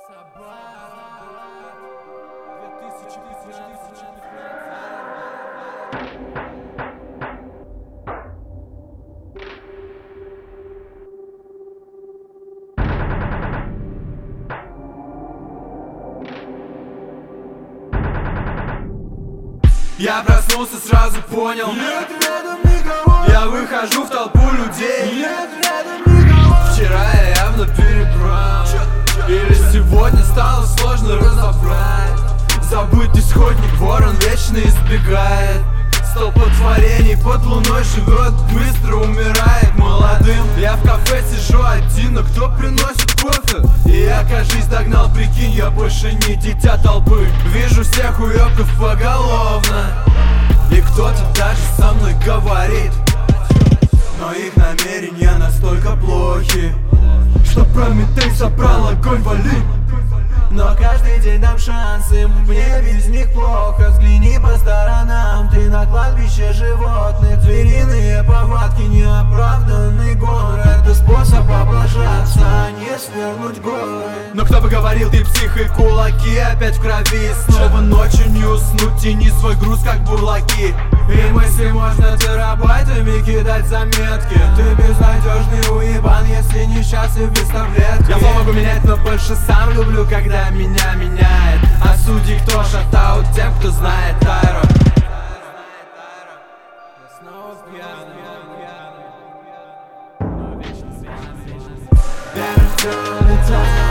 Я проснулся, сразу понял, нет рядом никого. Я выхожу в толпу людей, нет рядом никого. Вчера я явно перебрал, или сегодня стало сложно разобрать. Забытый исходник, ворон вечно избегает столпотворений, под луной живет, быстро умирает молодым. Я в кафе сижу один, но кто приносит кофе? И я, кажись, догнал, прикинь, я больше не дитя толпы. Вижу всех уёбков поголовно, и кто-то даже со мной говорит, но их намерения настолько плохи, что Прометей собрал огонь, вали. Но каждый день дам шансы, мне без них плохо. Взгляни по сторонам, ты на кладбище животных. Звериные повадки, неоправданный гонор. Это способ облажаться, а не свернуть горы. Но кто бы говорил, ты псих, и кулаки опять в крови. Снова ночью не уснуть, тяни свой груз как бурлаки. И мысли можно терабайтами кидать заметки. Ты безнадежный уебан, если не счастлив без таблетки. Я зло могу менять, но больше сам люблю, когда меня меняет. А судьи кто? Шатаут тем, кто знает Тайро. Я снова пьяный. Я хотел летать.